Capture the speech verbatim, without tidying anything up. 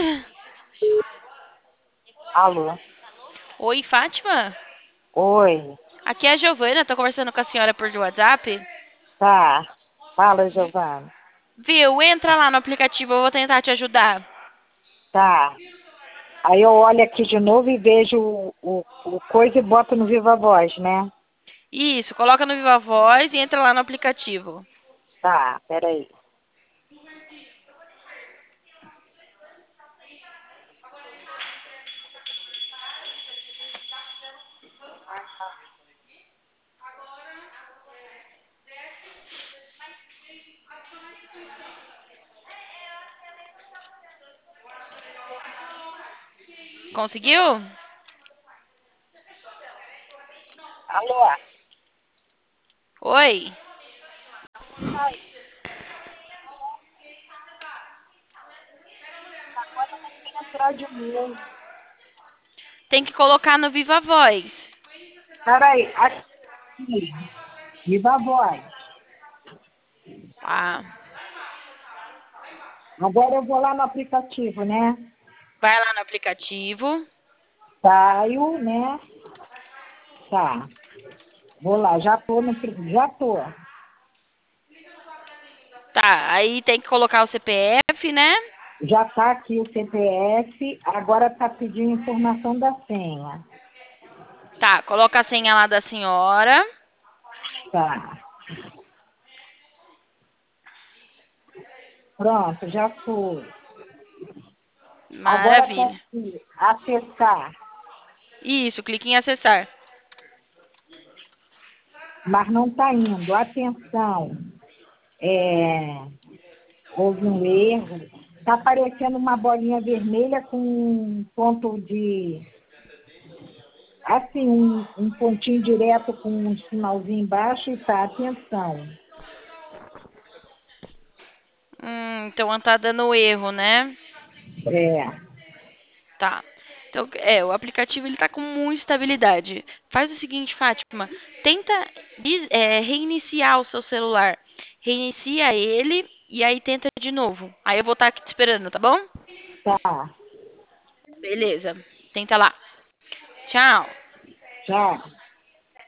Alô? Oi, Fátima? Oi. Aqui é a Giovana, tô conversando com a senhora por WhatsApp. Tá. Fala, Giovana. Viu? Entra lá no aplicativo, eu vou tentar te ajudar. Tá. Aí eu olho aqui de novo e vejo o, o, o coisa e boto no Viva Voz, né? Isso, coloca no Viva Voz e entra lá no aplicativo. Tá, peraí. Conseguiu? Alô? Oi. Ai, agora tem que entrar de novo. Tem que colocar no Viva Voz. Peraí, aqui. Viva Voz. Ah, Agora eu vou lá no aplicativo, né? vai lá no aplicativo. Saio, né? Tá. Vou lá, já tô no. pri- Já tô. Tá, aí tem que colocar o C P F, né? Já tá aqui o C P F, agora tá pedindo informação da senha. Tá, coloca a senha lá da senhora. Tá. Pronto, já foi. Agora tá Maravilha. aqui, acessar, Isso, clique em acessar. mas não tá indo. Atenção, é, houve um erro. Tá aparecendo uma bolinha vermelha com um ponto de, assim, um, um pontinho direto com um sinalzinho embaixo e tá, atenção. Hum, então tá dando erro, né? É, Tá. Então, é, o aplicativo ele tá com muita estabilidade. Faz o seguinte, Fátima, tenta des- é, reiniciar o seu celular. Reinicia ele e aí tenta de novo. Aí eu vou estar aqui te esperando, tá bom? tá, Beleza. Tenta lá. Tchau. já.